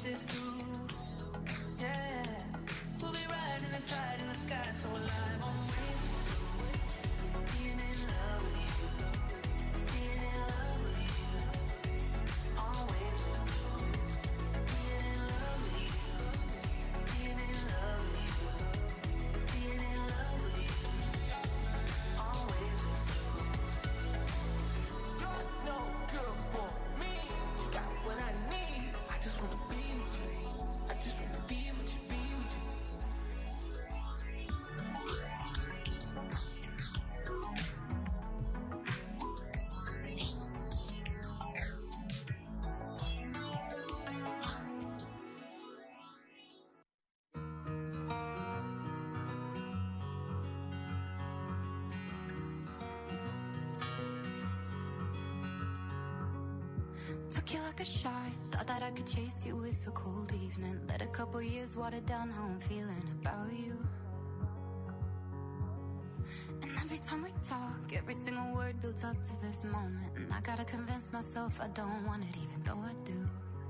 this through. Yeah, we'll be riding the tide in the sky, so alive on waves. Being in love with you, being in love with you, always with you. Being in love with you, being in love with you, being in love with you, always with you. You're no good for me. You got what I need. I just wanna be with you. I just wanna be with you, be with you. Took you like a shot, thought that I could chase you with a cold evening. Let a couple years water down how I'm feeling about you. And every time we talk, every single word builds up to this moment. And I gotta convince myself I don't want it, even though I do.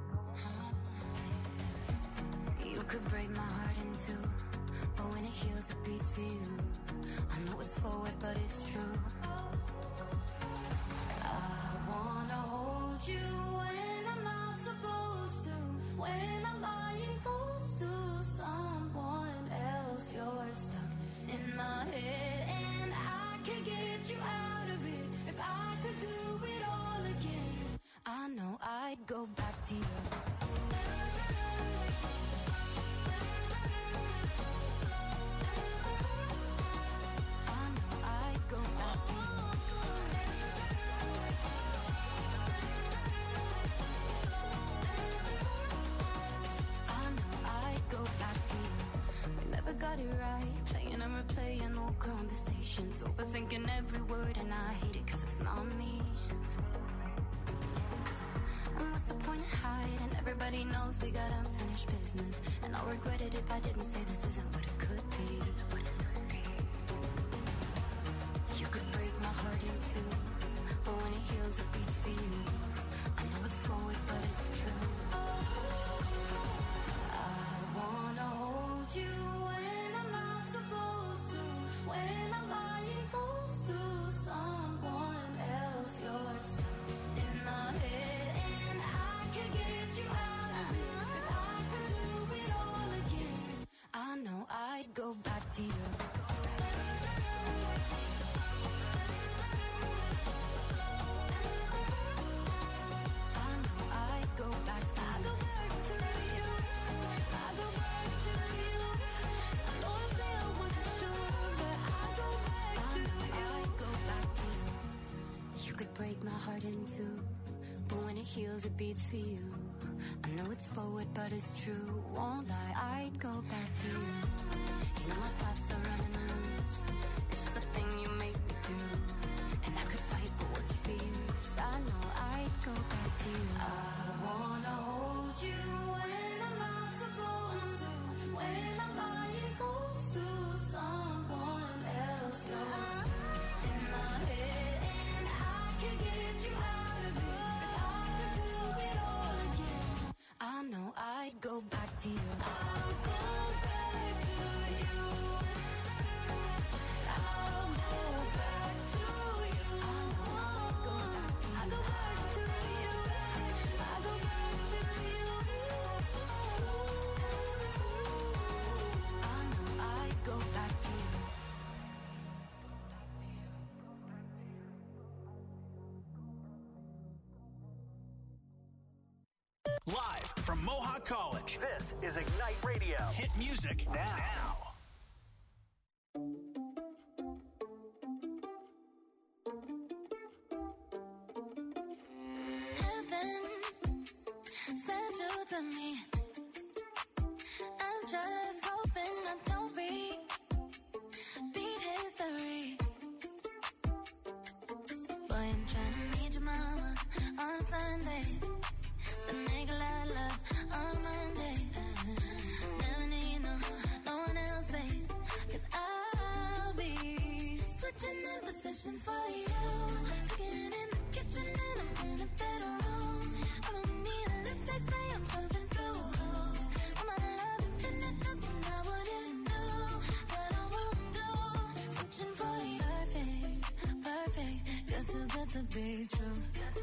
You could break my heart in two, but when it heals, it beats for you. I know it's forward, but it's true. I wanna hold you when I'm not supposed to, when I'm lying close to someone else. You're stuck in my head and I could get you out of it if I could do it all again. I know I'd go back to you. I know I'd go back to you. I know I'd go back to you. We never got it right, playing and replaying old conversations, overthinking every word, and I hate it cause it's not me. And what's the point of hiding? Everybody knows we got unfinished business, and I'll regret it if I didn't say this isn't what it could be. You could break my heart in two, but when it heals it beats for you. I know it's forward but it's true. I wanna hold you when I'm not supposed to, when I'm lying close to someone else. You're stuck in my head and I can get you out of it if I could do it all again. I know I'd go back to you. I know I'd go back to you. I go back to you. I go back to you. I know I said I wasn't sure, but I go back to you. I go back to you. You could break my heart in two, but when it heals, it beats for you. I know it's forward, but it's true. Won't lie, I'd go back to you. You know my thoughts are running loose. It's just the thing you make me do. And I could fight, but what's the use? I know I'd go back to you. I wanna hold you when I'm not supposed to, when I'm lying close to someone else. You're stuck in my head and I can get you out of it if I could do it all again. I know I'd go back to you. I'll go back to you. I'll go back to you. I'll go back to you. I'll go back to you. I'll go back to you. I know I'd go back to you. Live from Mohawk College, this is Ignite Radio. Hit music now. Heaven sent you to me. I'm just hoping I don't repeat history. Boy, I'm trying to meet your mama on Sunday, to make a lot of love on Monday. Never need no one else, babe, 'cause I'll be switching up positions for you. Cooking in the kitchen and I'm in a better room. I don't need a lift, they say I'm coming through. be true.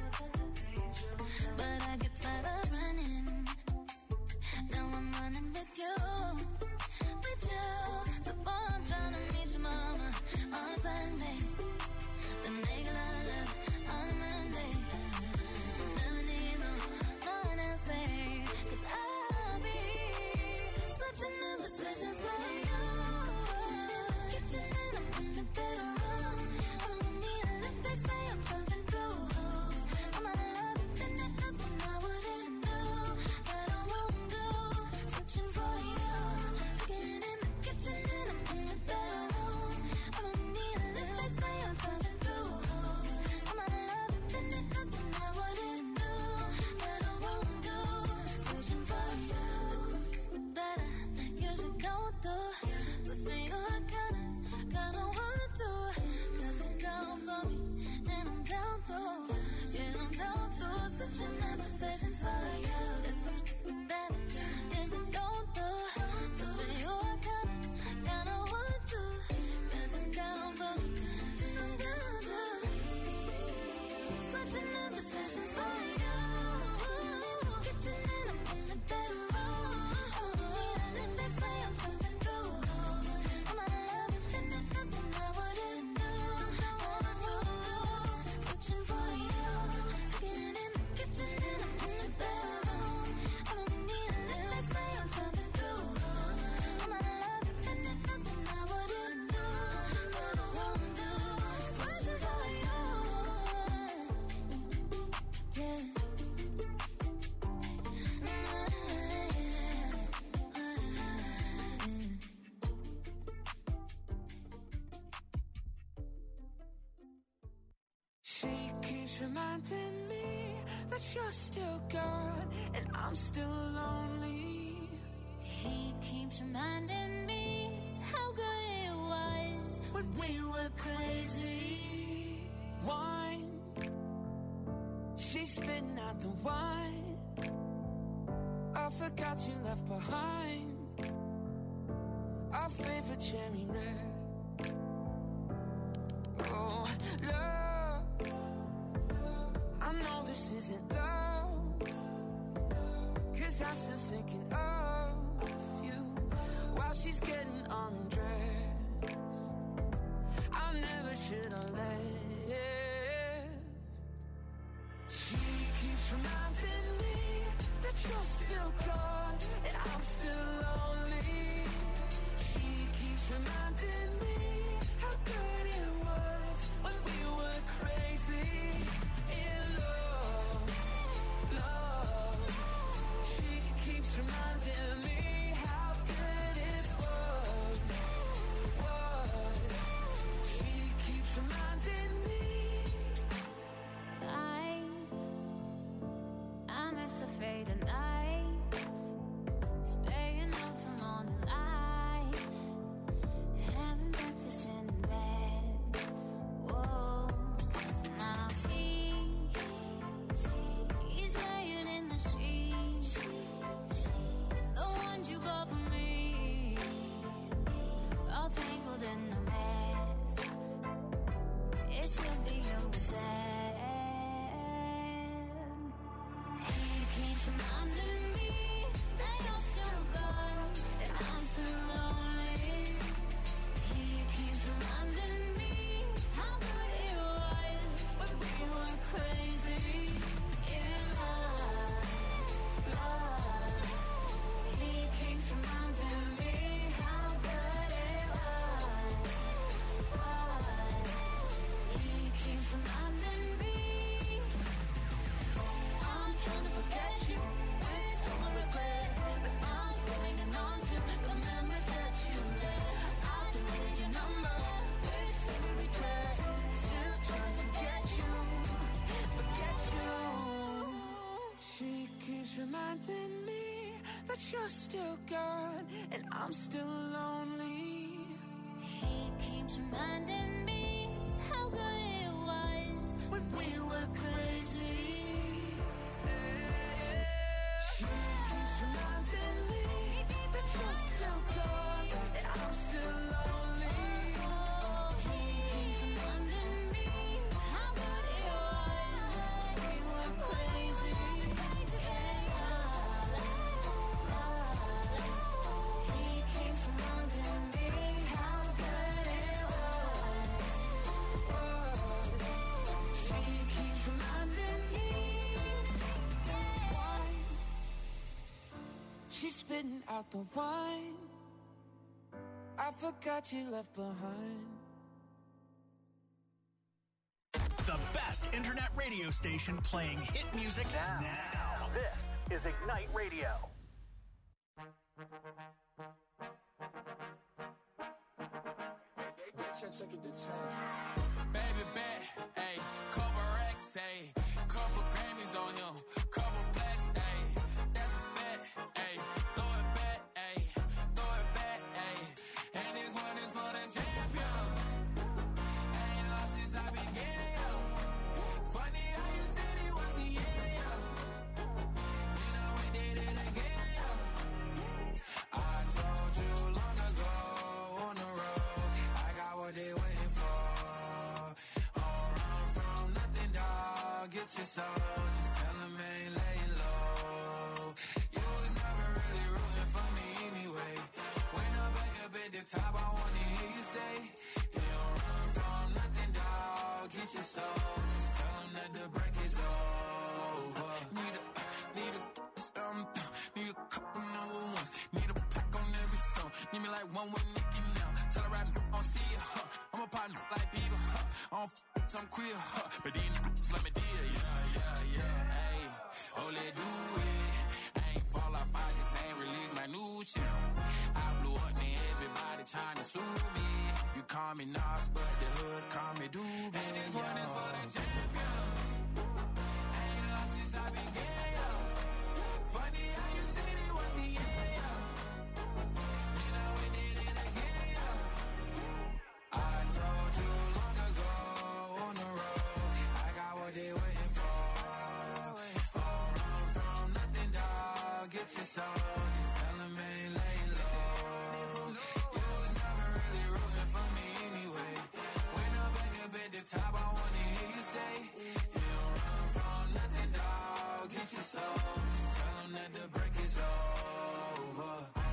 But I get tired of running. Now I'm running with you. With you. So boy, I'm trying to meet your mama on a Sunday. Then make a lot of love on a Monday. Never need no one else, babe. 'Cause I'll be switching in positions for you. Kitchen and I'm in the bedroom. I don't need a lift, they say I'm pumping through holes. I'm out of love, and there's nothing I wouldn't do. But I won't do. Switching for you. Cooking in the kitchen and I'm in the bedroom. I don't need a lift, they say I'm pumping through holes. I'm out of love, and there's nothing I wouldn't do. But I won't do. Switching for you. That I usually go through. But for you, I kinda want to. 'Cause you're down for me, and I'm down to. Yeah, I'm down to. Switching my positions for you. It's something that I usually don't do. So for you, I kinda want to. 'Cause you're down for me, and I'm down to. Switching my positions for you. Kitchen and I'm in the bedroom. And they say I'm pumping through holes. I'm out of love, and there's nothing I wouldn't do. Switching for you. Cooking in the kitchen and I'm in the bedroom. I don't need a lift, they say I'm pumping through holes. I'm out of love, and there's nothing I wouldn't do. But I won't do. Switching for you. Yeah. She keeps reminding me that you're still gone and I'm still lonely. He keeps reminding me how good it was When we were crazy, wine, she's spitting out the wine. I forgot you left behind our favorite cherry red. Oh, love, I know this isn't love, 'cause I'm still thinking of you while she's getting undressed. I never should have left. She keeps reminding me that you're still gone and I'm still lonely. She keeps reminding me how good it was when we were crazy in love, love. She keeps reminding me how good it was. She keeps reminding me. I miss a faded night, staying out till morning light, having breakfast in bed. Whoa, now he's laying in the sheets, the ones you bought for me, all tangled in a mess. It should be over then. He keeps reminding me that you're still gone and I'm still lonely. He keeps reminding me how good it was when we were crazy in love, love. He keeps reminding me how good it was. He keeps reminding me. I'm trying to forget you with all my regrets, but I'm still hanging on to the memories that you left. I deleted your number with every text, still trying to forget you, forget you. She keeps reminding me that you're still gone and I'm still lonely. He keeps reminding me how good it was When we were crazy, she keeps reminding me that you're still gone and I'm still lonely. He keeps reminding me how good it was she's spitting out the wine. I forgot you left behind. The best internet radio station playing hit music now. This is Ignite Radio. Baby bet, ayy, couple racks, ayy, couple Grammys on him, couple blacks, ayy, that's a fact, ayy, throw it back, ayy, throw it back, ayy, and this one is for the champion. Ain't lost since I began, yo. Funny how you said it was the end, yo. Then I went did it again, yo. I told you long ago on the road, I got what they waiting for. Don't run from nothing, dog. Get your soul. Just tell them ain't laying low. You was never really rooting for me anyway. When I'm back up at the top, I wanna hear you say, you don't run from nothing, dog. Get your soul. Just tell them that the break is over. Need a couple number ones. Need a pack on every song. Need me like one with Nicki now. Tell her I don't see it, huh? I'm a partner like Bieber, huh? I don't I'm queer, huh? But these niggas let me deal, yeah. Ayy, oh, let's do it. I ain't fall off, I just ain't release my new shit. I blew up, man, everybody trying to sue me. You call me Nas, but the hood call me Doobie. And this one is for the champion. Ain't lost since I began, yo. Funny how you said it was the end, yo. Then I went did it again, yo. I told you long ago on the road, I got what they waiting for. Don't run from nothing, dog. Get your soul. Just tell them ain't laying low. You was never really rooting for me anyway. When I'm back up at the top, I wanna hear you say, you don't run from nothing, dog. Get your soul. Just tell them that the break is over.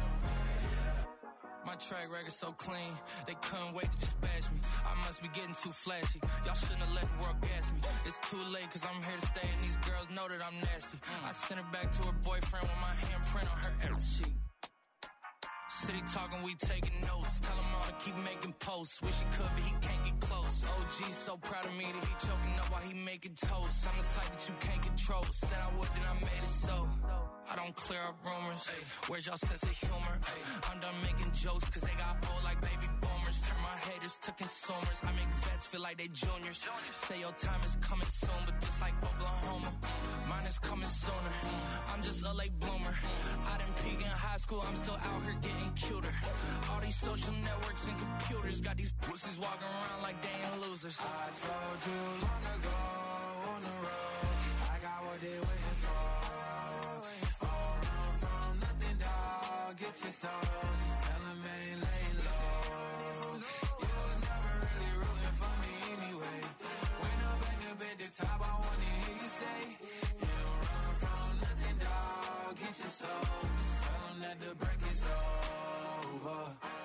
My track record so clean, they couldn't wait to just bash me. I must be getting too flashy. Y'all shouldn't have let the world gas me. It's too late cause I'm here to stay and these girls know that I'm nasty. I sent her back to her boyfriend with my handprint on her every sheet. City talking, we taking notes. Tell him all to keep making posts. Wish he could, but he can't get close. OG so proud of me that he choking up while he making toast. I'm the type that you can't control. Said I would, then I made it so. I don't clear up rumors. Where's y'all sense of humor? I'm done making jokes cause they got old like baby boomers. Turn my haters to consumers. I make vets feel like they juniors. Say your time is coming soon, but just like Oklahoma, mine is coming sooner. I'm just a late bloomer. I didn't peak in high school, I'm still out here getting cuter. All these social networks and computers got these pussies walking around like they ain't losers. I told you long ago on the road, I got what they waiting for. Don't run from nothing, dog. Get your soul. Just tell them ain't laying low. You was never really rooting for me anyway. When I'm back up at the top, I wanna hear you say, you don't run from nothing, dog. Get your soul. Just tell them that the break is over.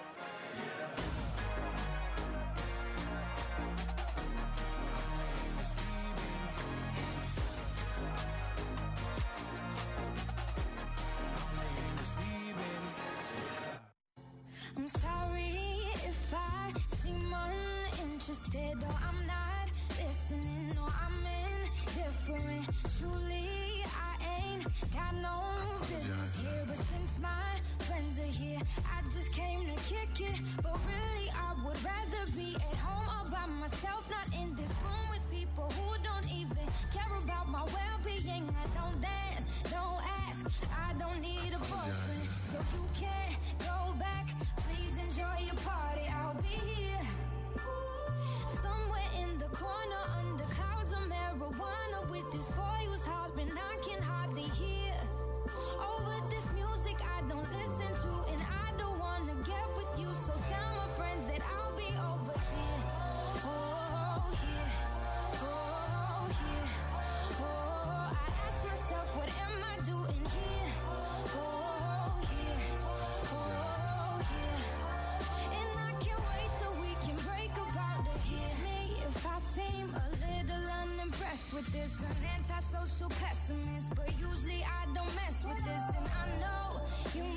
I'm sorry if I seem uninterested or I'm not listening or I'm indifferent. Truly, I ain't got no business here, but since my friends are here, I just came to kick it. But really, I would rather be at home all by myself, not in this room with people who don't even care about my well-being. I don't dance, don't ask, I don't need a boyfriend, so you can't go back. Please enjoy your party, I'll be here. Somewhere in the corner under clouds of marijuana with this boy who's hollering I can hardly hear. Over this music I don't listen to and I don't wanna get with you, so tell my friends that I'll be over here. Oh, here. Oh, here. Oh, I ask myself, what am I doing here? Oh, here. Oh, here. And I can't wait so we can break about it here. Me, if I seem a little unimpressed with this, an antisocial pessimist, but usually I don't mess with this, and I know you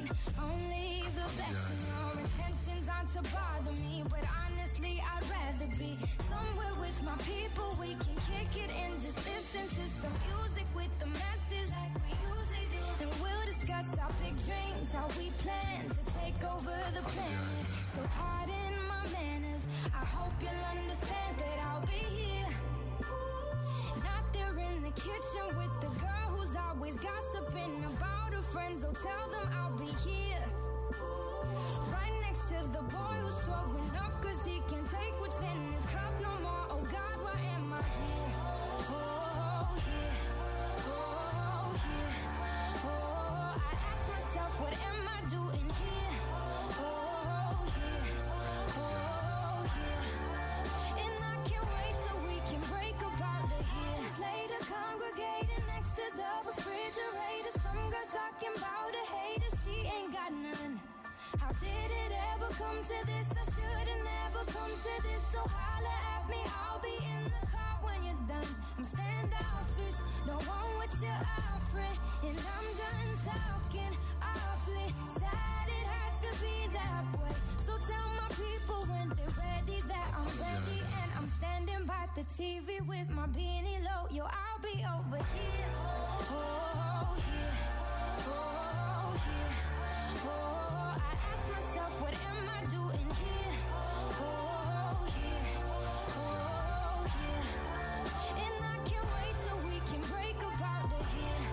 mean only the best, and your intentions aren't to bother me. But honestly, I'd rather be somewhere with my people. We can kick it and just listen to some music with the message like we usually do. And we'll discuss our big dreams, how we plan to take over the planet. So pardon my manners, I hope you'll understand that I'll be here. Not there in the kitchen with the girl who's always gossiping about her friends. Oh, tell them I'll be here. Right next to the boy who's throwing up cause he can't take what's in his cup no more. Oh God, why am I here? Oh, here. Oh, here. Oh, I ask myself, what am I doing here? Oh, here. Oh, here. And I can't wait so we can break about the years later, congregating next to the refrigerator. Some girls talking about a hater, she ain't got none. How did it ever come to this? I should've never come to this. So holla at me, I'll be in the car when you're done. I'm standoffish, don't want what you're offering, and I'm done talking awfully. Sad it had to be that way. So tell my people when they're ready that I'm ready, and I'm standing by the TV with my beanie low. Yo, I'll be over here. Oh, here. Oh, here. Oh, I ask myself, what am I doing here? Oh, here. Oh, here. And I can't wait so we can break about the here.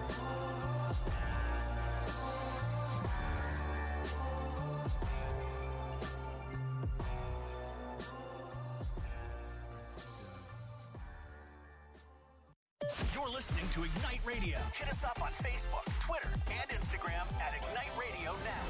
You're listening to Ignite Radio. Hit us up on Facebook, Twitter, and Instagram at Ignite Radio Now.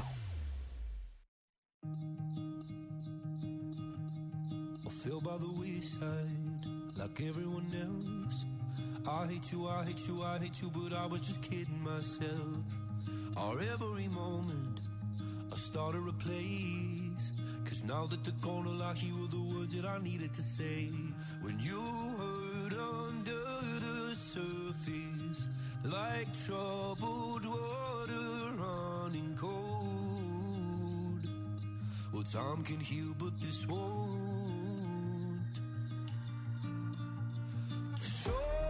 I feel by the wayside like everyone else. I hate you, I hate you, I hate you, but I was just kidding myself. Our every moment I started a place, cause now that they're gone, all I hear were the words that I needed to say. When you hurt under the surface, like troubled water running cold. Well, time can heal, but this won't. So,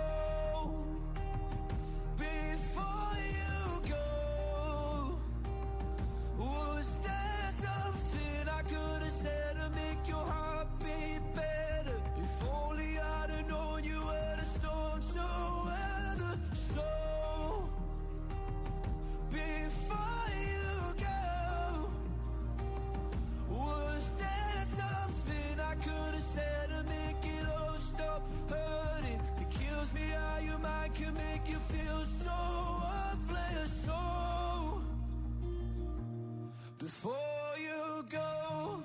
before you go, was there something I could have said to make your heart beat better? If only I'd have known you were the storm to weather. So, before you go, was there something I could have said to make it all stop hurting? It kills me how your mind can make you feel so worthless. So, before you go,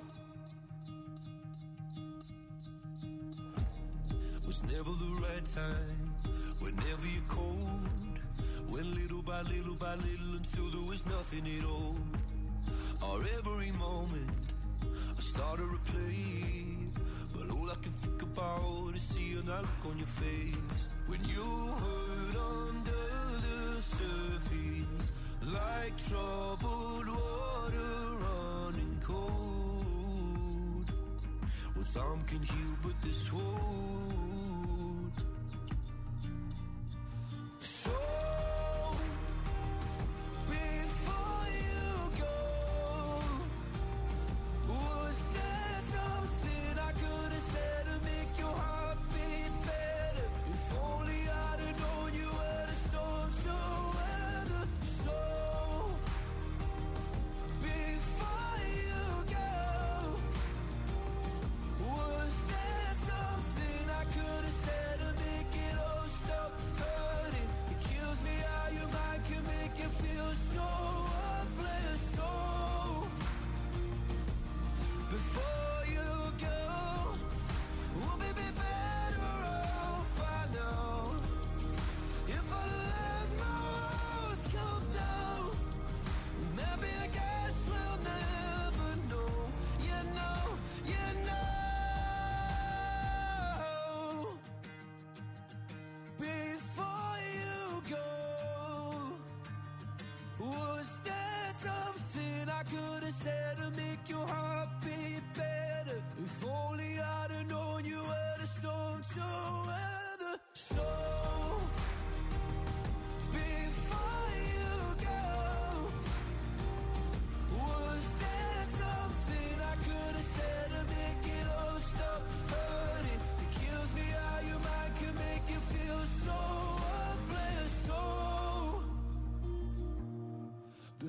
was never the right time, whenever you're cold. Went little by little by little until there was nothing at all. Our every moment I started to play, but all I can think about is seeing that look on your face. When you hurt under the surface, like troubled water running cold. Well, some can heal, but this won't. So, before you go, was there something I could have said to make your heart beat better? If only I'd have known you were the storm to weather. So, before you go, was there something I could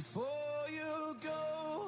before you go.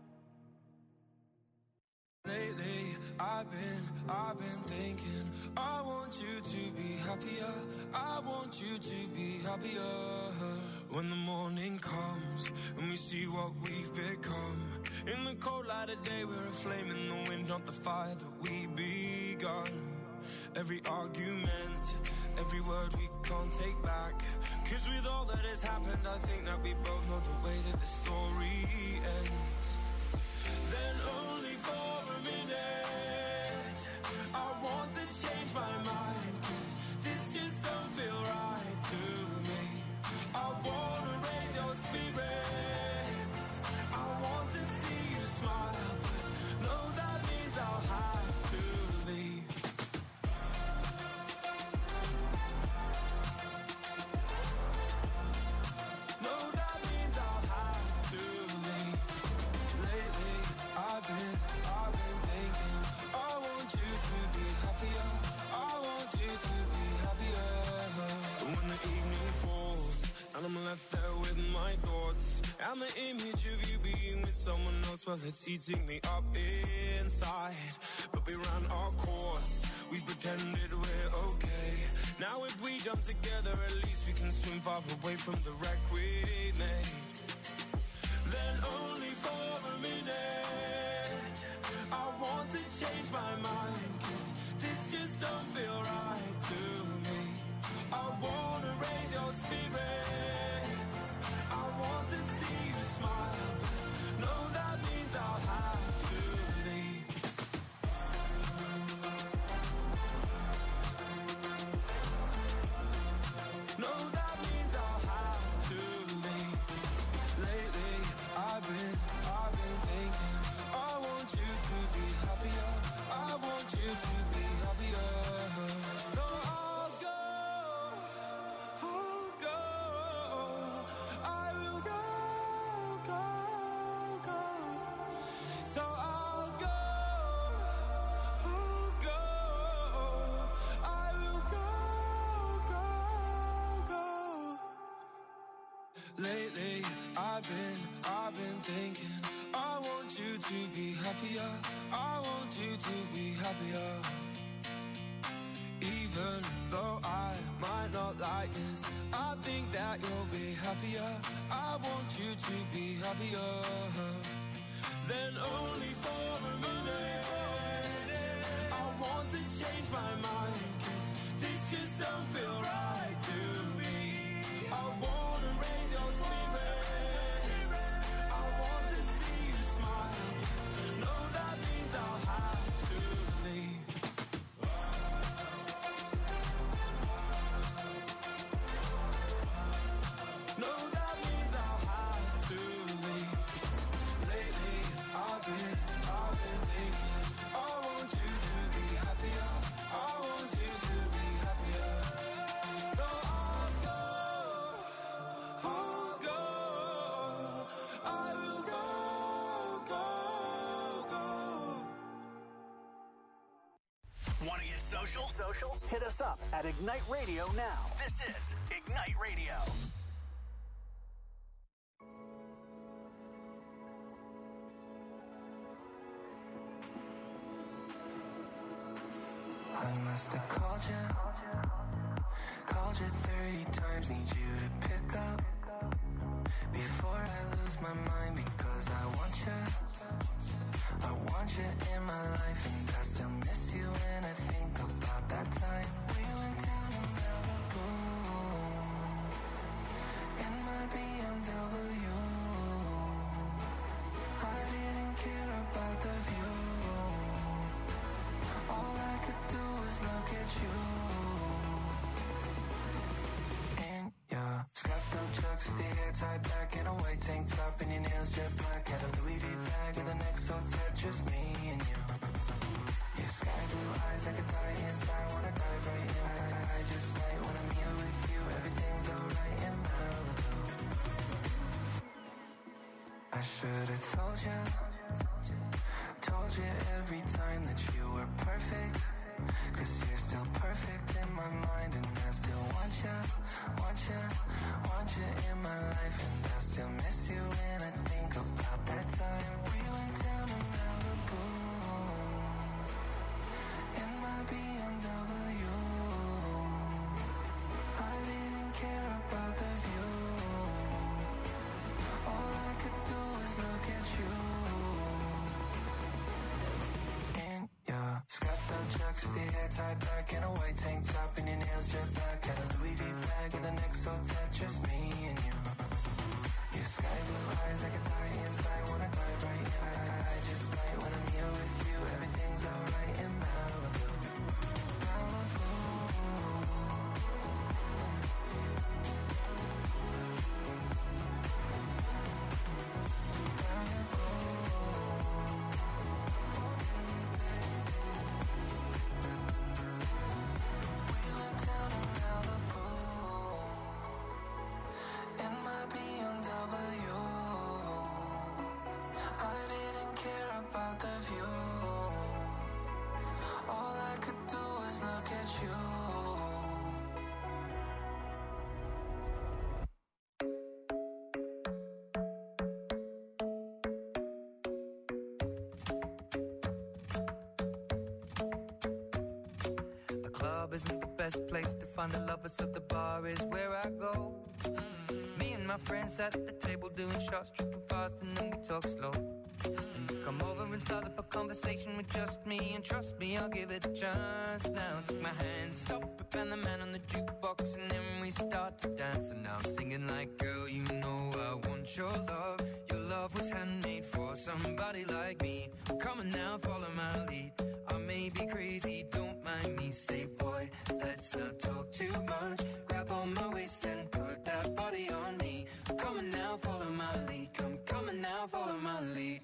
Lately, I've been thinking, I want you to be happier. I want you to be happier. When the morning comes and we see what we've become. In the cold light of day, we're a flame in the wind, not the fire that we begun. Every argument, every word we can't take back. Cause with all that has happened, I think that we both know the way that the story ends. Then only for a minute, I want to change my mind. Cause this just don't feel right to me. I wanna raise your spirits, I want to see you smile, but no, that means I'll have to leave. No, that means I'll have to leave. Lately, I've been thinking, I want you to be happier. I want you to be happier. When the evening falls and I'm left there with my thoughts, and the image of you being with someone else, well, it's eating me up inside. But we ran our course, we pretended we're okay. Now if we jump together, at least we can swim far away from the wreck we made. Then only for a minute, I want to change my mind. Cause this just don't feel right to me. I wanna raise your spirits, I want to see you smile, but no, that means I'll have to leave. No, that means I'll have to leave. Lately, I've been thinking, I want you to be happier. I want you to be happier. So I'll go. I will go. So I'll go. I will go. Lately, I've been thinking, I want you to be happier. I want you to be happier. Even though I might not like this, I think that you'll be happier. I want you to be happier. Then only for a minute, I want to change my mind. Cause this just don't feel right to me. I wanna raise your spirits, I want to see you smile. No, that means I'll have to leave. No, that means I'll have to leave. Lately, I've been thinking, I want you to be happier. I want you to be happier. So I'll go. I will go. Want to get social? Hit us up at Ignite Radio now. This is Ignite Radio. I must have called you 30 times, need you to pick up before I lose my mind, because I want you in my life, and I still miss you when I think about that time we went down to Malibu in my BMW. I didn't care about the view. All I could do was look at you. In your scuffed up chucks with your hair tied back in a white tank top and your nails jet black. Had a Louis V bag with an XO tat, just me and you. Your sky blue eyes, I could die inside, wanna dive right in. I just might when I'm here with you, everything's alright in Malibu. I should've told you every time that you were perfect, cause you're still perfect in my mind, and I still want you in my life, and I still miss you club isn't the best place to find the lovers, so the bar is where I go. Me and my friends at the table doing shots, tripping fast, and then we talk slow. And you come over and start up a conversation with just me, and trust me, I'll give it a chance. Now take my hand, stop it, and the man on the jukebox, and then we start to dance. And now I'm singing like, girl, you know I want your love. Your love was handmade for somebody like me. Come on now, follow my lead. I may be crazy, don't mind me. Say, boy, let's not talk too much. Grab on my waist and put that body on me. Come on now, follow my lead. Come on now, follow my lead.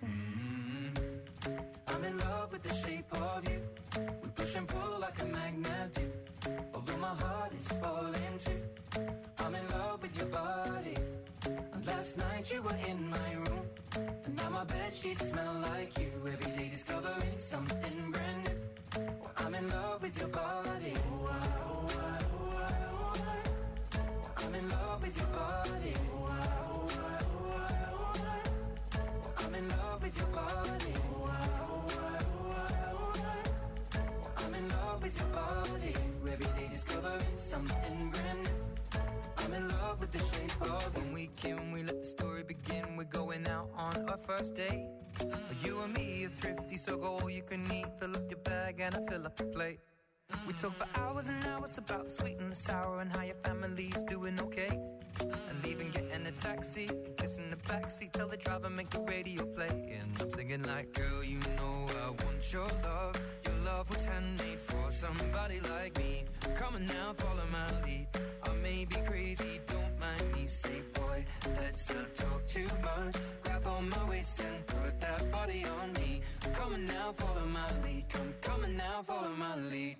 I'm in love with the shape of you. We push and pull like a magnet do. Although my heart is falling too. I'm in love with your body. And last night you were in my room. And now my bedsheets smell like you. Every day discovering something brand new. Well, I'm in love with your body. Oh, I, oh, I, oh, I, oh, I. Well, I'm in love with your body. Oh, I, oh, I, oh, I, oh, I. Well, I'm in love with your body. Oh, I, oh, I, oh, I, oh, I. Well, I'm in love with your body. Every day discovering something brand new. I'm in love with the shape of you. When we came, we let the story begin. We're going out on our first date. You and me are thrifty, so go all you can eat. Fill up your bag and I fill up your plate. We talk for hours and hours about the sweet and the sour and how your family's doing okay. And leaving, getting a taxi, kissing the backseat, tell the driver make the radio play. And I'm singing like, girl, you know I want your love. Your love was handmade for somebody like me. Come on now, follow my lead. I may be crazy, don't mind me. Say, boy, let's not talk too much. Grab on my waist and put that body on me. Come on now, follow my lead. Come on now, follow my lead.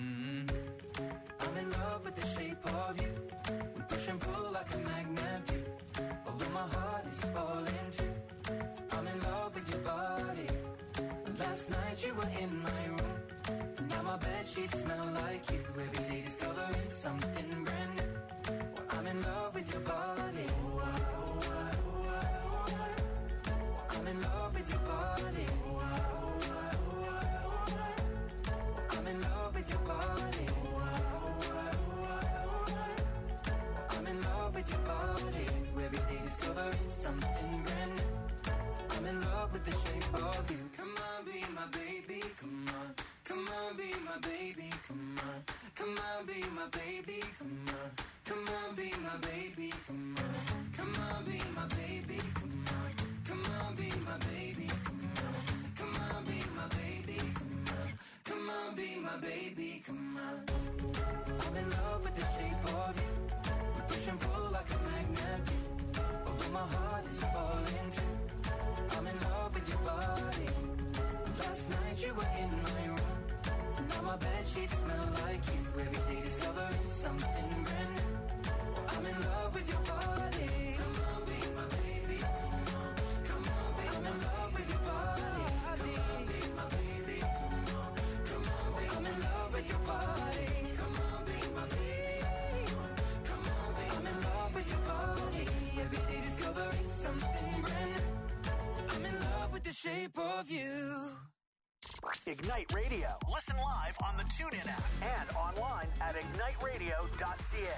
I'm in love with the shape of you. We push and pull like a magnet do. Although my heart is falling too. I'm in love with your body. Last night you were in my room. And now my bedsheets smell like you. Every day discovering something brand new. Well, I'm in love with your body. Oh, I, oh, I, oh, I, oh, I. Well, I'm in love with your body. Oh, I, oh, I, oh, I, oh, I. Well, I'm in love with your body. Oh, I, oh, I, oh, I, oh, I. Well, I'm in love with your body. Every day discovering something brand new. I'm in love with the shape of you. Come on, be my baby, come on. Come on, be my baby, come on. Come on, be my baby, come on. Come on, be my baby, come on. Come on, be my baby, come on. Come on, be my baby, come on. Come on, be my baby, come on. Come on, be my baby, come on. I'm in love with the shape of you. We push and pull like a magnet do. Although my heart is falling too. I'm in love with your body. Last night you were in my room. Now my bedsheets smell like you. Every day discovering something brand new. I'm in love with your body. Come on, be my baby. Come on, come on, be. I'm in love with your body. Come on, be my baby. Come on, come on, be. I'm in love with your body. Come on, be my baby. Come on, be. I'm in love with your body. Every day discovering something brand new. I'm in love with the shape of you. Ignite Radio. Listen live on the TuneIn app and online at igniteradio.ca.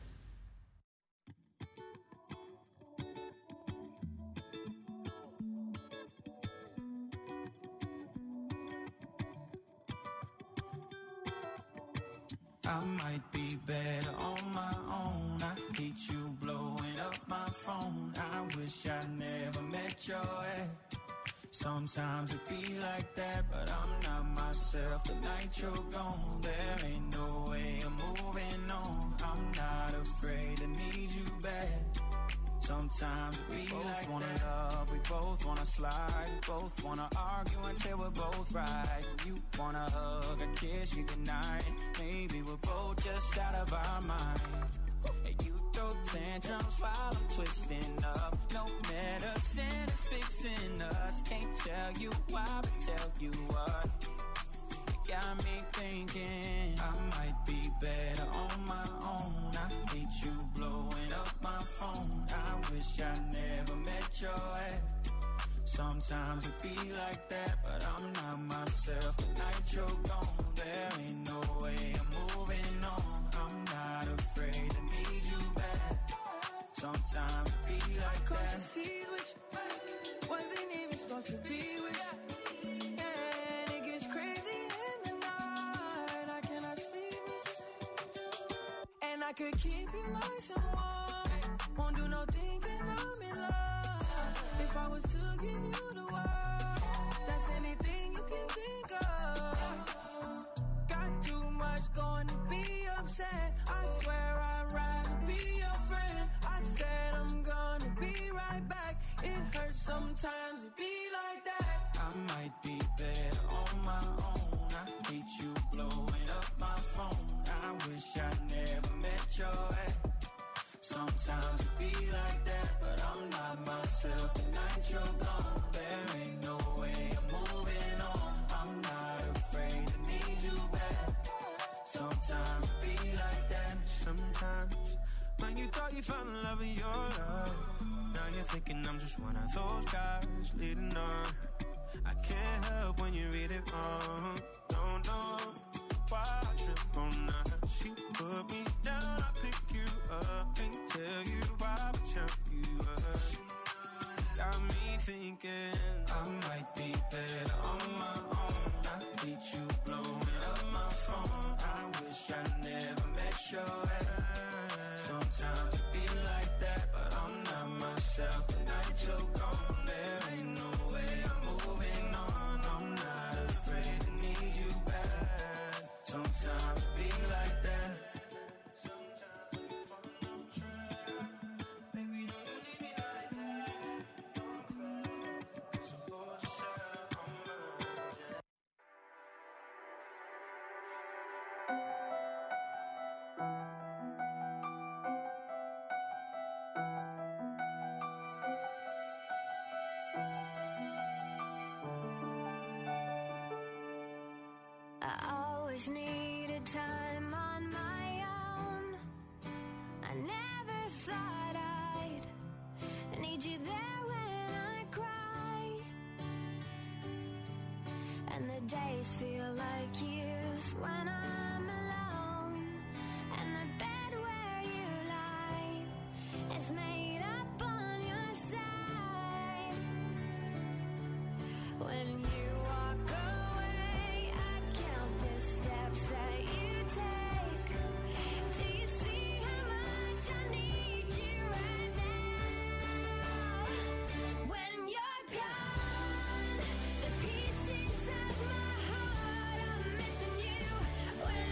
I might be better on my own. I hate you blowing up my phone. I wish I never met your ex. Sometimes it be like that, but I'm not myself the night you're gone. There ain't no way I'm moving on. I'm not afraid to need you back. Sometimes we both like wanna that. Love, we both wanna slide, we both wanna argue until we're both right. You wanna hug and kiss me goodnight. Maybe we're both just out of our mind. And you throw tantrums while I'm twisting up. No medicine is fixing us. Can't tell you why, but tell you what. You got me thinking I might be better on my own. I hate you blowing up my phone. I wish I never met your ex. Sometimes it be like that, but I'm not myself. The night you're gone, there ain't no way I'm moving on. I'm not afraid to need you back. Sometimes it be like that. With you, wasn't even supposed to be with you. And it gets crazy in the night. I cannot sleep with you. And I could keep you nice and warm. Won't do no thinking I'm in love. If I was to give you the world, that's anything you can think of. Got too much going to be upset. I swear I'd rather be your friend. I said I'm gonna be right back. It hurts sometimes to be like that. I might be better on my own. I hate you blowing up my phone. I wish I never met your ex. Sometimes it be like that, but I'm not myself. The night you're gone, there ain't no way I'm moving on. I'm not afraid to need you back. Sometimes it be like that. Sometimes when you thought you found the love of your life, now you're thinking I'm just one of those guys leading on. I can't help when you read it wrong. Don't know why I trip on that. She put me down, I pick you up. Can't tell you why, but tell you up. Got me thinking I might be better on my own. I hate you blowing up my phone. I wish I never met your ex. Sometimes it be like that, but I'm not myself. The night you're gone, there ain't no way I'm moving on. I'm not afraid to need you back. Sometimes it be like that. Sometimes we fall on track. Baby, don't you leave me like that. Don't cry, 'cause I'm bored to shine on my own. I always needed time on my own. I never thought I'd need you there when I cry. And the days feel like years when I'm alone. And the bed where you lie is made up on your side. When you walk away, I count the steps that you take. Do you see how much I need you right now? When you're gone, the pieces of my heart are missing you. When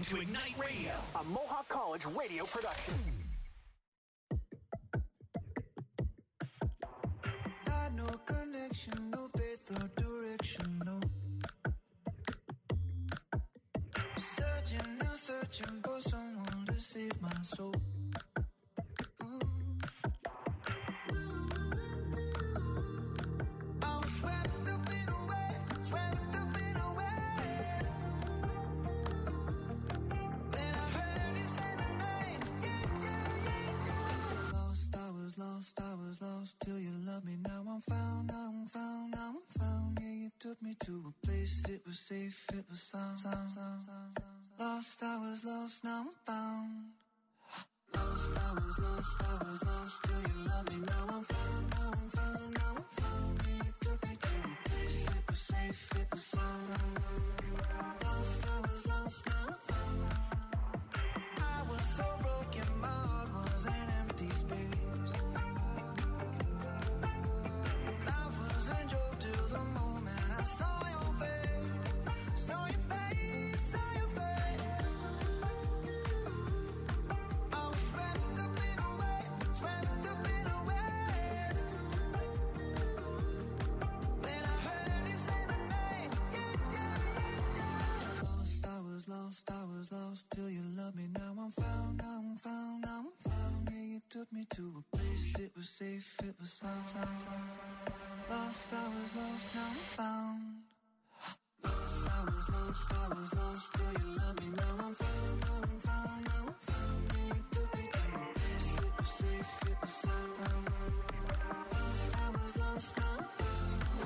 listening to Ignite Radio, a Mohawk College radio production. Got no connection, no faith or direction, no. Searching and searching for someone to save my soul. I'm swept up in a wave, swept up in a wave. Then I heard you say my name, yeah. Lost, I was lost till you loved me. Now I'm found, yeah, you took me to a place, it was safe, it was sound. Lost, I was lost, now I'm found. Lost, I was lost till you loved me. Now I'm found, yeah, you took me to a place, it was safe, it was sound. Lost, I was lost, now I'm found. I was so broken, my heart was an empty space. Life was a joke till the moment I saw your face, saw your face, saw your face. I was swept up in a wave, swept up in a wave. Then I heard you say my name, yeah. Lost, I was lost till you loved me. Now I'm found, yeah, you took me to a place, it was safe, it was sound. Lost, I was lost, now I'm found. Lost, I was lost till you loved me. Now I'm found, yeah, you took me to a place, it was safe, it was sound. Lost, I was lost, now I'm found.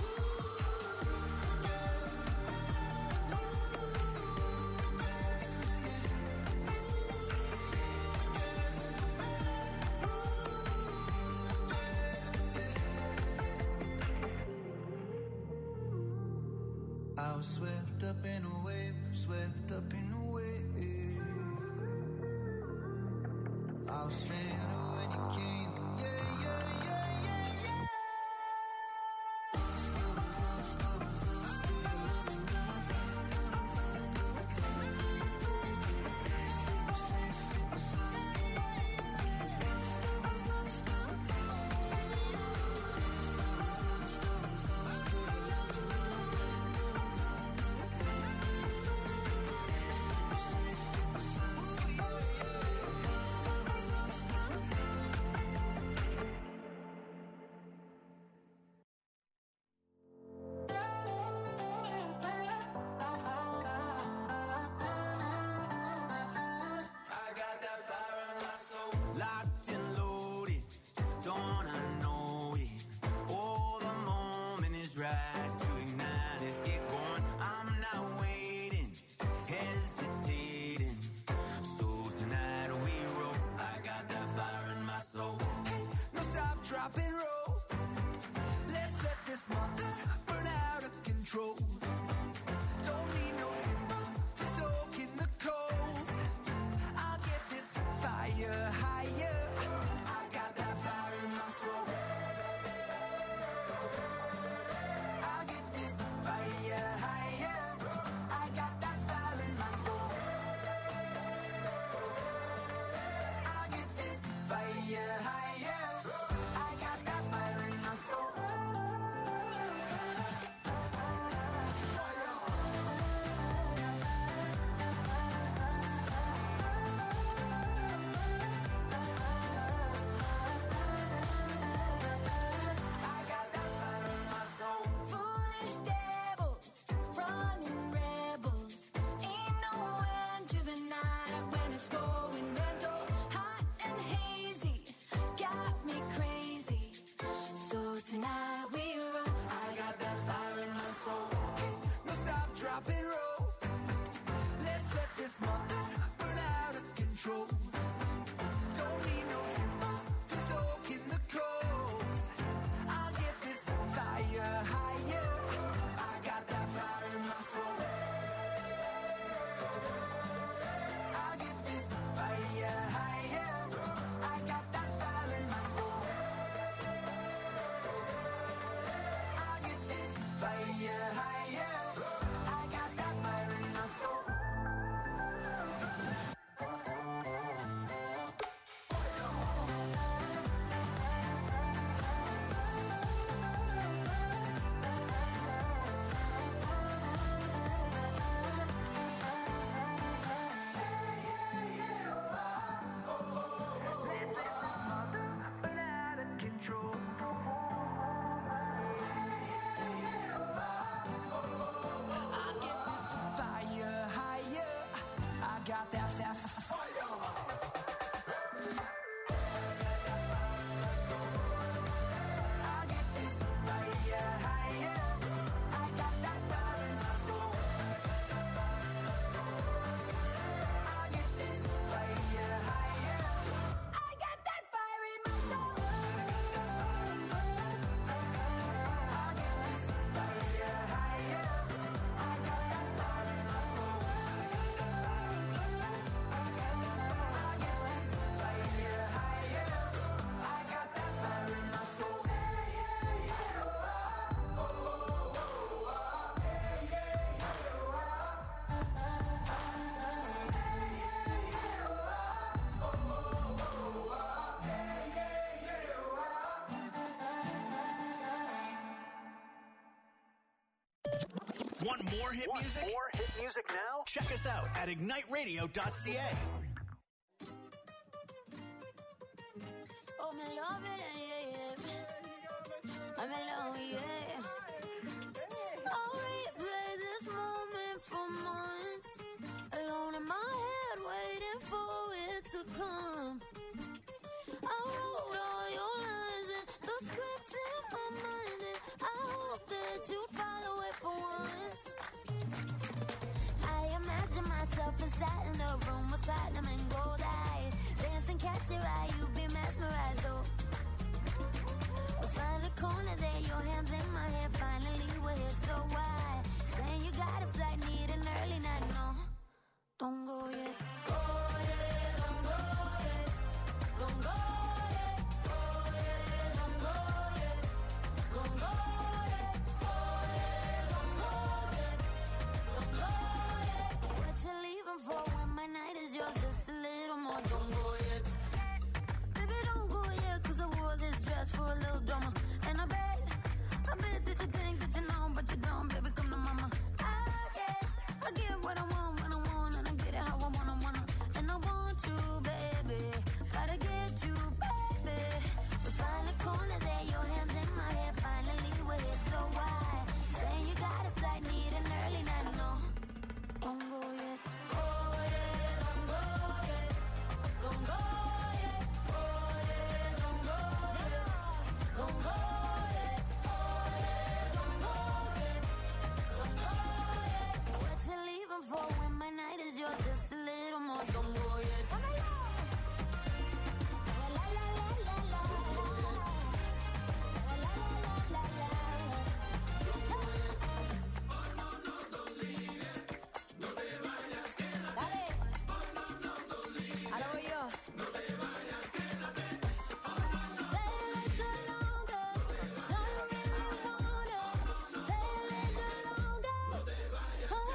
I was swept up in a wave, swept up in a wave. I was stranded when you came, yeah. Lost, I was lost till you loved me. Now I'm found, yeah, you took me to a place, it was safe, it was sound. Lost, I was lost, now I'm found. Lost, I was lost till you loved me. Now I'm found. Locked and loaded, don't wanna know it. Oh, the moment is right to ignite. Let's get going. I'm not waiting, hesitating. So tonight we roll. I got that fire in my soul. Hey, no stop, drop and roll. Let's let this mother burn out of control. Don't need no timber to stoke in the coals. I'll get this fire higher. I got that fire in my soul. I'll get this fire higher. I got that fire in my soul. I'll get this fire higher. I got that fire in my soul. Want more hit music? More hit music now? Check us out at igniteradio.ca. Oh, me love it, yeah. I'm alone, yeah. I'll replay this moment for months. Alone in my head, waiting for it to come. I wrote all your lines and the script in my mind, and I hope that you follow it for once. I imagine myself inside in the room with platinum and gold eyes, dancing, catch your eye, you be mesmerized, oh. Find the corner there, your hands in my hair. Finally, we're here, so why? Saying you got a flight, need an early night, no. Don't go yet. Oh, yeah, don't go yet. Don't go yet. Oh, yeah, don't go yet. Don't go yet. Oh, yeah, don't go yet. Don't go yet. What you leaving for when my night is yours? Just a little more. Don't go yet. Baby, don't go yet, 'cause I wore this dress for a little drama. And I bet that you think that you know, but you don't, baby, come to mama. I get what I want when I want, and I get it how I wanna. And I want you, baby, gotta get you, baby. We find the corner there, your hands in my hair. Finally, we're here, so why? Saying you got a flight, need an early night, no. Don't go yet. Oh, yeah, don't go yet. Don't go yet. Oh, yeah, don't go yet. Don't go yet. Oh, yeah, don't go yet. Don't go yet. What you leaving for when my night is yours? Just a little more. Don't go yet. La la la la la la. La la la la la la. Dale. Ahora voy yo. Stay a little longer. No, you really want it. Stay a little longer. Oh,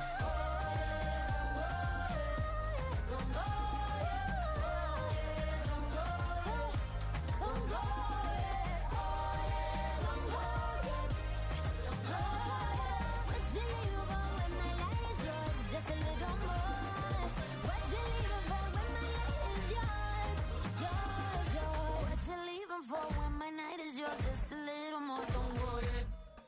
don't go yet. Don't go yet. Don't go yet. Oh, yeah, don't go yet. Don't go yet. What you leaving for when my night is yours? Just a little more. What you leaving for when my night is yours? Yours. What you leaving for when my night is yours? Just a little more. Don't go yet.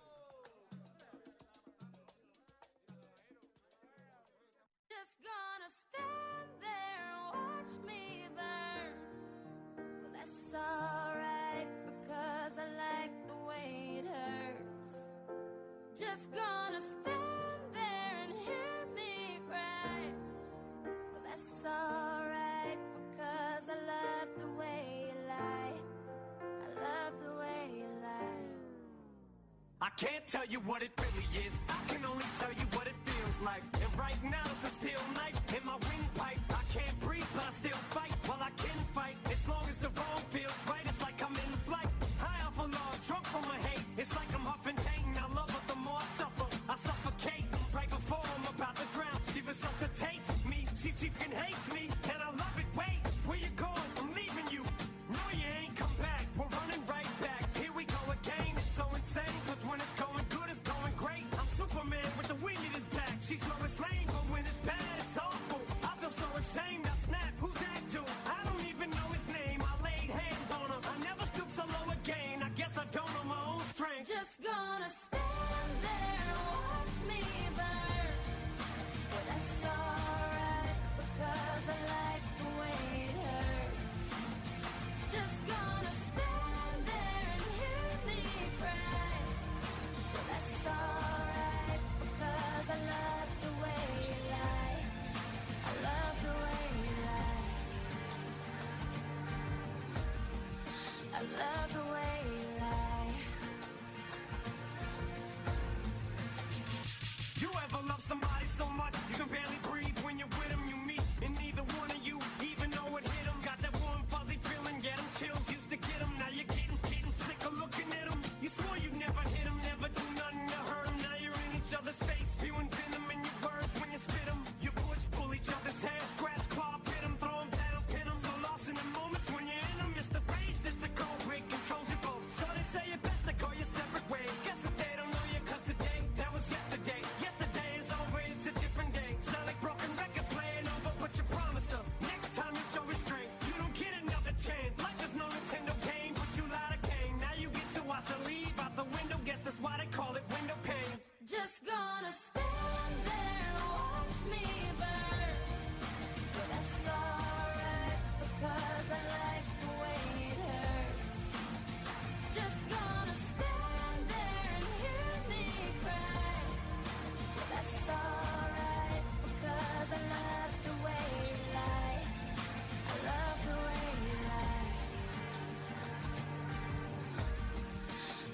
Just gonna stand there and watch me burn. Well, that's alright, because I like the way it hurts. Just gonna stand there and hear me cry. Well, that's alright, because I love the way you lie. I love the way you lie. I can't tell you what it really is. I can only tell you what it feels like. And right now it's a steel knife in my windpipe. I can't breathe, but I still fight. Well, I can fight as long as the wrong feels right. It's like I'm in flight, high off of love, drunk from my hate. It's like I'm huffing pain. I love her the more I suffer. I suffocate right before I'm about to drown. She resuscitates me. She fucking hates me, and I love it. Wait, where you going? I'm leaving you. No, you ain't come back. We're running right back. Here we go again. It's so insane, 'cause when it's going good, it's going great. I'm Superman with the wind in his back. She's Lois Lane, but when it's bad, it's awful. I feel so ashamed. I snap. Who's that dude? I don't even know his name. I laid hands on him. I never stoop so low again. I guess I don't know my own strength. Just gonna stand there and watch me burn. Well, that's alright, because I like the way it hurts. Just gonna stand there and hear me cry. Well, that's alright, because I love the way you lie. I love the way you lie. I love the way you lie. You ever love somebody so much you can barely breathe when you're with them? You meet, and neither one of you even know it hit them. Got that warm fuzzy feeling, get them chills, used to get them. Now you're getting sick of looking at them. You swore you'd never hit them, never do nothing to hurt them. Now you're in each other's face, spewing venom in your words when you spit them. You push, pull each other's hair, scratch, claw, pit them, throw them down, pin them. So lost in the moments when you're in them, it's the face that's a cold break control.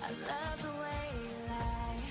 I love the way you lie.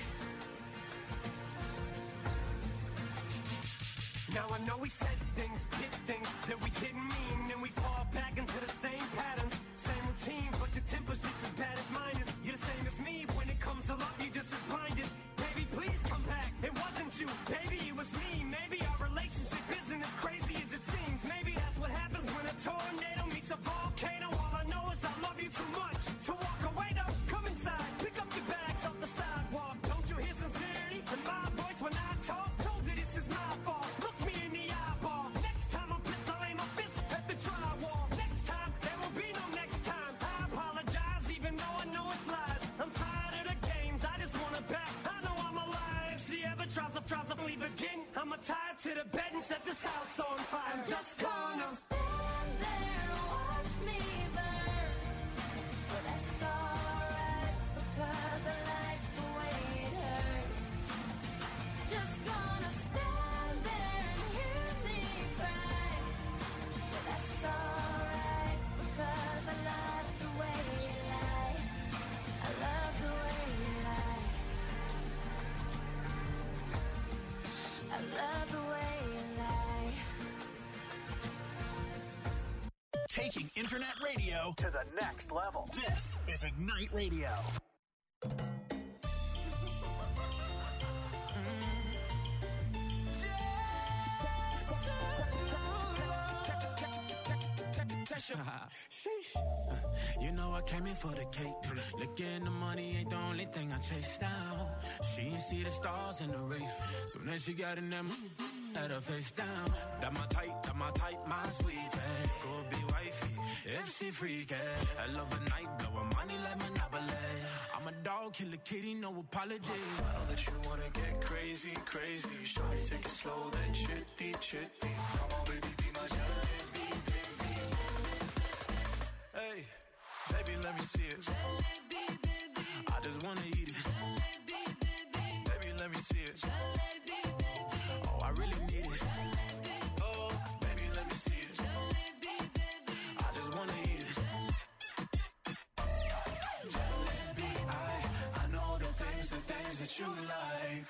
Now I know we said things, did things that we didn't mean, and we fall back into the same patterns, same routine, but your temper's just as bad as mine is. You're the same as me when it comes to love, you're just as blinded. Baby, please come back. It wasn't you, baby, it was me. Maybe our relationship isn't as crazy as it seems. Maybe that's what happens when a tornado meets a volcano. All I know is I love you too much to walk away. Though, come inside, pick up your bags off the sidewalk. Don't you hear sincerity in my voice when I talk? Told you this is my fault. Look me in the eyeball. Next time I'm pissed, I'll aim my fist at the drywall. Next time, there will be no next time. I apologize, even though I know it's lies. I'm tired of the games, I just wanna back. I know I'm a liar. If she ever tries to leave again, I'ma tie her to the bed and set this house on fire. I'm just gonna stand there and watch me burn. But that's alright, because I like the way it hurts. Just gonna stand there and hear me cry. But that's alright, because I love the way you lie. I love the way you lie. I love the way you lie. Taking internet radio to the next level. This is Ignite Radio. Sheesh. You know I came in for the cake. Looking the money ain't the only thing I chase down. She ain't see the stars in the race. So then she got in them, had her face down. That my type, my sweetie. Go be wifey, if she freaky. I love a night, blowin' money like Monopoly. I'm a dog, kill a kitty, no apology. I know that you wanna get crazy, crazy. Shawty, take it slow, then chitty, chitty. Come on, baby, be my jalebi, baby. Hey, baby, let me see it. Jalebi, baby. I just wanna eat it. Jalebi, baby. Baby, let me see it. Jalebi, baby. Oh, I really need it. Jalebi. Oh, baby, let me see it. Jalebi, baby. I just wanna eat it. Jalebi, I know the things that you like.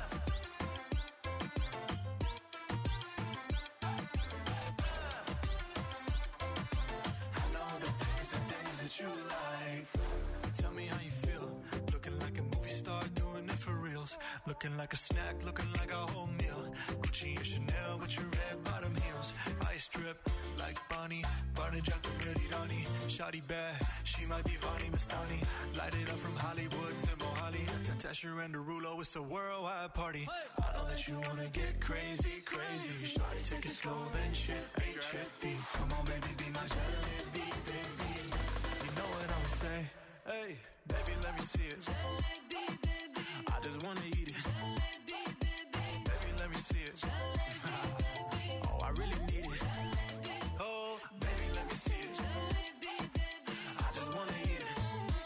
I know the things that you like. Tell me how you feel. Looking like a movie star, doing it for reals. Looking like a snack, looking like a whole meal. Gucci and Chanel with your red bottom heels. Ice drip like Bonnie. Barney Jack the Ready Donnie. Shawty bad, she my divani Mastani. Light it up from Hollywood to Mohali. Tasha and Derulo, it's a worldwide party. I know that you wanna get crazy, crazy. Shawty, take it slow, then chitty, chitty. Come on, baby, be my jalebi, baby. You know what I'ma say? Hey, baby, let me see it. Jalebi, baby. I just wanna eat it. Jalebi, baby. Baby, let me see it. Jalebi, baby. Oh, I really need it. Jalebi. Oh, baby, let me see it. Jalebi, baby. I just wanna eat it.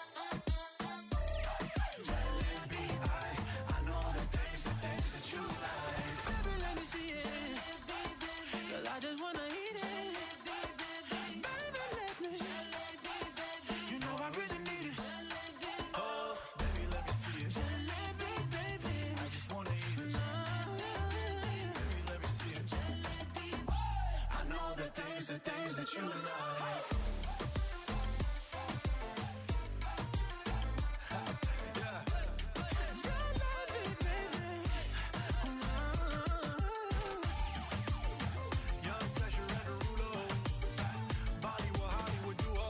Jalebi, I know the things that you like. Baby, let me see it. Jalebi, baby. 'Cause I just wanna eat it. Jalebi, baby. Baby, let me. Jalebi, baby. You know I really need it. Jalebi. Oh, baby, let me see it. Jalebi, baby. I just wanna eat it. Baby, let me see it. Jalebi. I know the things that you like. Young Tasha and Derulo. Bollywood, Hollywood duo.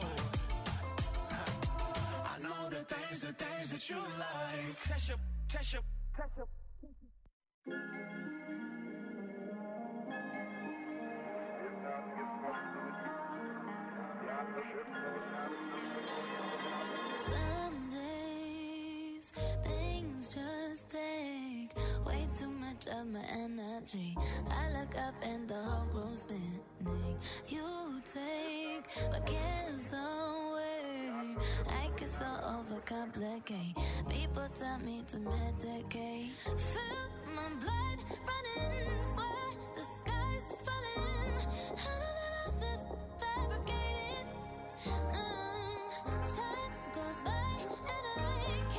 I know the things that you like. Tasha. Some days things just take way too much of my energy. I look up and the whole room's spinning. You take my cares away. I get so overcomplicate. People tell me to medicate. Feel my blood running, swear the sky's falling. I know that all this fabricated. Time goes by and I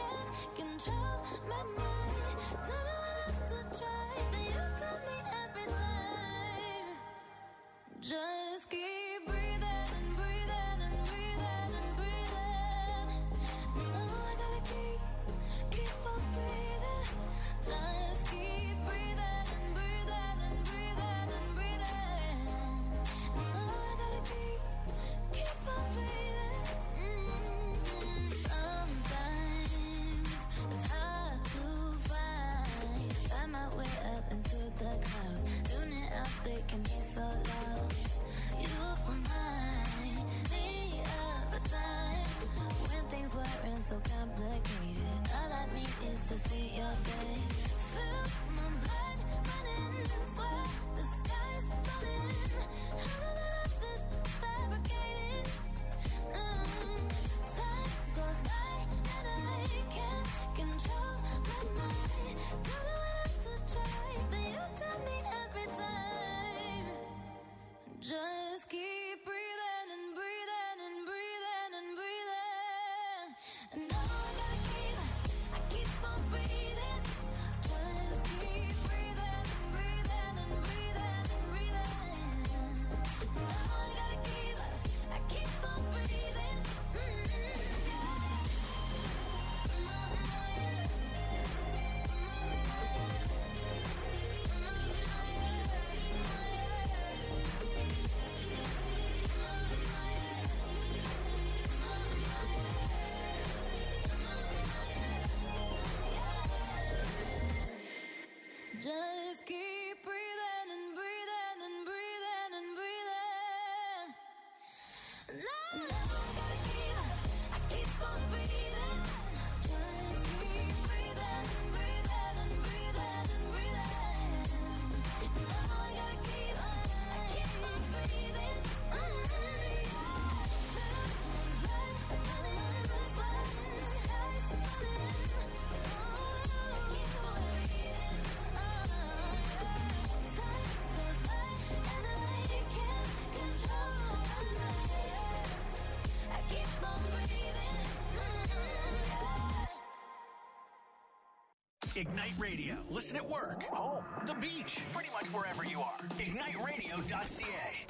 Ignite Radio. Listen at work, home, the beach, pretty much wherever you are. IgniteRadio.ca.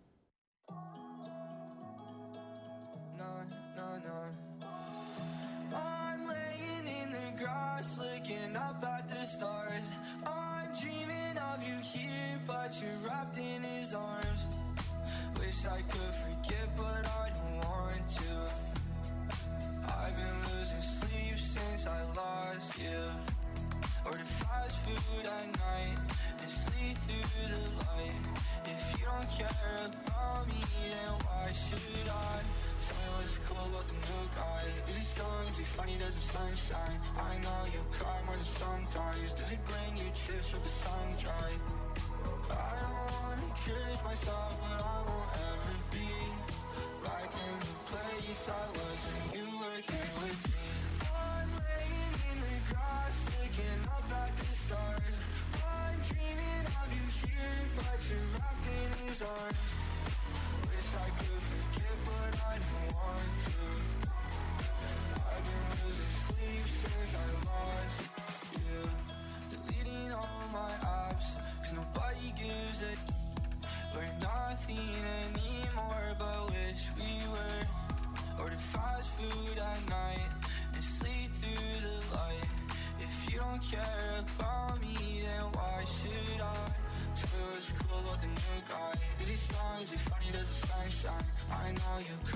I'm laying in the grass, looking up at the stars. I'm dreaming of you here, but you're wrapped in his arms. Wish I could forget, but I don't want to. I've been losing sleep since I lost you. Order fast food at night and sleep through the light. If you don't care about me, then why should I? Tell me what's cool about the new guy. Is he strong? Is he funny? Does the sunshine? I know you cry more than sometimes. Does he bring you chips with the sun dry? I don't wanna curse myself, but I won't ever be back in the place I was when you were here with me. I'm laying in the grass, looking up at the stars. I'm dreaming of you here, but you're wrapped in his arms. Wish I could forget, but I don't want to. I've been losing sleep since I lost you. Deleting all my apps, 'cause nobody gives a. We're nothing anymore, but wish we were. Order fast food at night and sleep through the light. If you don't care about me, then why should I? Tell me what's cool about the new guy. Is he strong? Is he funny? Does the sun shine? I know you